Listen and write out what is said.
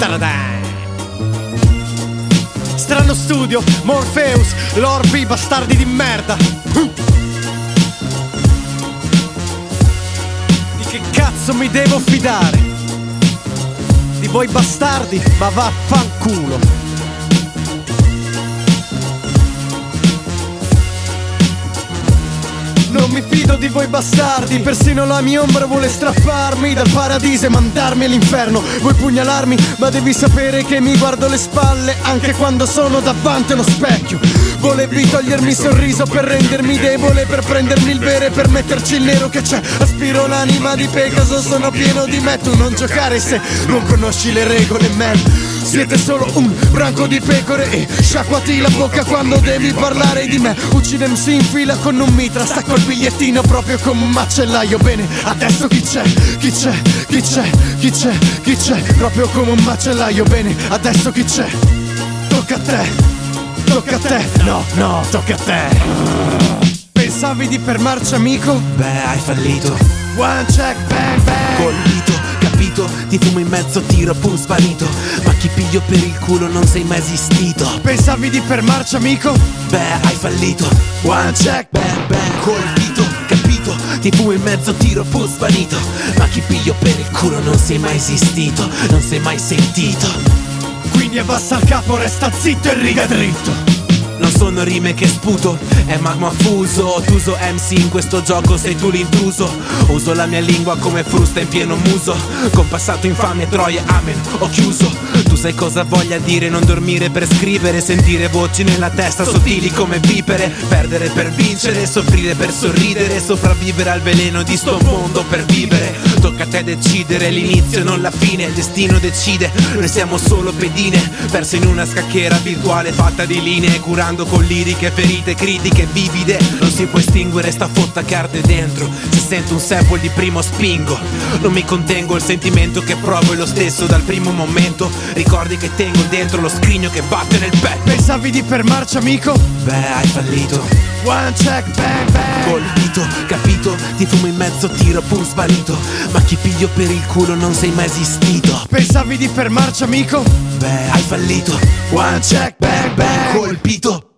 Taradà. Strano studio, Morpheus, Lorbi, bastardi di merda. Di che cazzo mi devo fidare? Di voi bastardi, ma vaffanculo. Non mi fido di voi bastardi, persino la mia ombra vuole strapparmi dal paradiso e mandarmi all'inferno. Vuoi pugnalarmi, ma devi sapere che mi guardo le spalle anche quando sono davanti allo specchio. Volevi togliermi il sorriso per rendermi debole, per prendermi il vero e per metterci il nero che c'è. Aspiro l'anima di Pegaso, sono pieno di me. Tu non giocare se non conosci le regole, man. Siete solo un branco di pecore e sciacquati la bocca quando devi parlare di me. Uccide MC in fila con un mitra, stacco il bigliettino proprio come un macellaio. Bene, adesso chi c'è? Chi c'è? Chi c'è? Chi c'è? Chi c'è? Proprio come un macellaio. Bene, adesso chi c'è? Tocca a te. Tocca a te. No, no, tocca a te. Pensavi di fermarci, amico? Beh, hai fallito. One check, bang, bang. Colpito, capito? Ti fumo in mezzo, tiro, pum, sparito. Ma chi piglio per il culo non sei mai esistito. Pensavi di fermarci, amico? Beh, hai fallito. One check, bang, bang. Colpito, capito? Ti fumo in mezzo, tiro, pum, sparito. Ma chi piglio per il culo non sei mai esistito. Non sei mai sentito. Quindi abbassa il capo, resta zitto e riga dritto. Non sono rime che sputo, è magma fuso. T'uso MC in questo gioco, sei tu l'intruso. Uso la mia lingua come frusta in pieno muso. Con passato infame, troie, amen, ho chiuso. Tu sai cosa voglia dire non dormire per scrivere. Sentire voci nella testa sottili come vipere. Perdere per vincere, soffrire per sorridere. Sopravvivere al veleno di sto mondo per vivere. Tocca a te decidere, l'inizio non la fine. Il destino decide, noi siamo solo pedine. Perso in una scacchiera virtuale fatta di linee. Curando con liriche, ferite, critiche vivide. Non si può estinguere sta fotta che arde dentro. Se sento un sample di primo spingo. Non mi contengo, il sentimento che provo è lo stesso dal primo momento. Ricordi che tengo dentro lo scrigno che batte nel petto. Pensavi di fermarci, amico? Beh, hai fallito. One check, bang, bang. Colpito, capito? Ti fumo in mezzo, tiro, pum, sparito. Ma chi piglio per il culo non sei mai esistito. Pensavi di fermarci, amico? Beh, hai fallito. One check, bang, bang. Colpito.